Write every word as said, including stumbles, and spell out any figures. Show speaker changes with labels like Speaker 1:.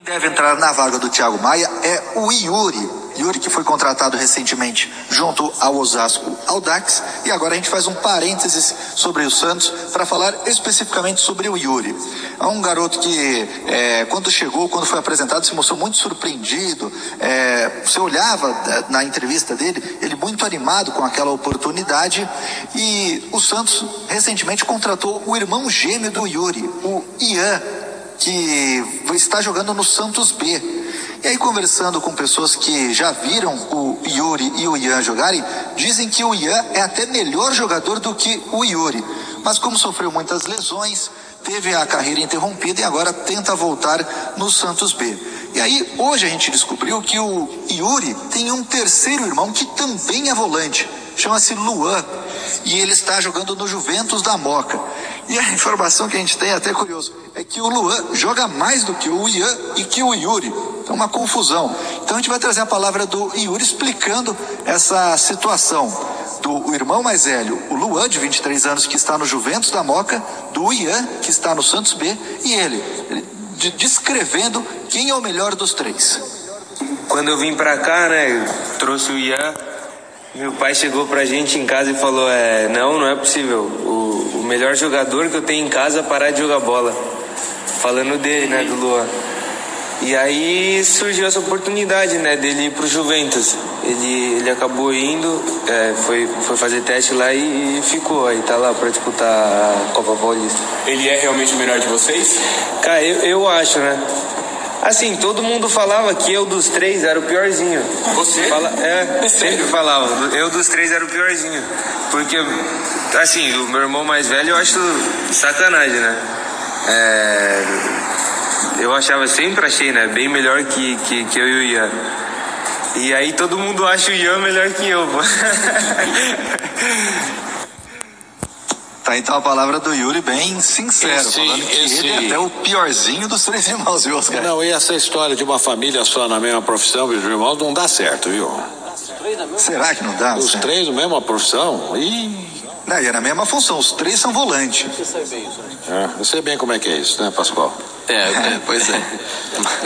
Speaker 1: Deve entrar na vaga do Thiago Maia é o Yuri. Yuri, que foi contratado recentemente junto ao Osasco Audax. E agora a gente faz um parênteses sobre o Santos para falar especificamente sobre o Yuri. É um garoto que, é, quando chegou, quando foi apresentado, se mostrou muito surpreendido. É, você olhava na entrevista dele, ele muito animado com aquela oportunidade. E o Santos recentemente contratou o irmão gêmeo do Yuri, o Ian, que está jogando no Santos B. E aí, conversando com pessoas que já viram o Yuri e o Ian jogarem, dizem que o Ian é até melhor jogador do que o Yuri. Mas como sofreu muitas lesões, teve a carreira interrompida e agora tenta voltar no Santos B. E aí, hoje a gente descobriu que o Yuri tem um terceiro irmão que também é volante. Chama-se Luan. E ele está jogando no Juventus da Moca. E a informação que a gente tem, até curioso, é que o Luan joga mais do que o Ian e que o Yuri. É uma confusão. Então a gente vai trazer a palavra do Yuri explicando essa situação do irmão mais velho, o Luan, de vinte e três anos, que está no Juventus da Moca, do Ian, que está no Santos B, e ele, ele de, descrevendo quem é o melhor dos três.
Speaker 2: Quando eu vim pra cá, né, trouxe o Ian, meu pai chegou pra gente em casa e falou, é, não, não é possível, o, o melhor jogador que eu tenho em casa é parar de jogar bola. Falando dele, né, do Luan. E aí surgiu essa oportunidade, né, dele ir pro Juventus. Ele, ele acabou indo, é, foi, foi fazer teste lá e, e ficou. Aí tá lá pra disputar a Copa Paulista.
Speaker 3: Ele é realmente o melhor de vocês?
Speaker 2: Cara, eu, eu acho, né? Assim, todo mundo falava que eu dos três era o piorzinho.
Speaker 3: Você?
Speaker 2: Fala, é, sempre falava. Eu dos três era o piorzinho. Porque, assim, o meu irmão mais velho eu acho sacanagem, né? É, eu achava, sempre achei, né? Bem melhor que, que, que eu e o Ian. E aí todo mundo acha o Ian melhor que eu, pô.
Speaker 1: Tá, então a palavra do Yuri bem sincero,
Speaker 4: Esse,
Speaker 1: falando que
Speaker 4: esse...
Speaker 1: ele é até o piorzinho dos três irmãos, viu, Oscar?
Speaker 4: Não, e essa história de uma família só na mesma profissão, os irmãos, não dá certo, viu?
Speaker 1: Será que não dá?
Speaker 4: Os
Speaker 1: Você?
Speaker 4: três na mesma profissão? Ih...
Speaker 1: Não, e é na mesma função, os três são volante.
Speaker 4: É, eu sei bem como é que é isso, né, Pascoal?
Speaker 5: É, é, pois é.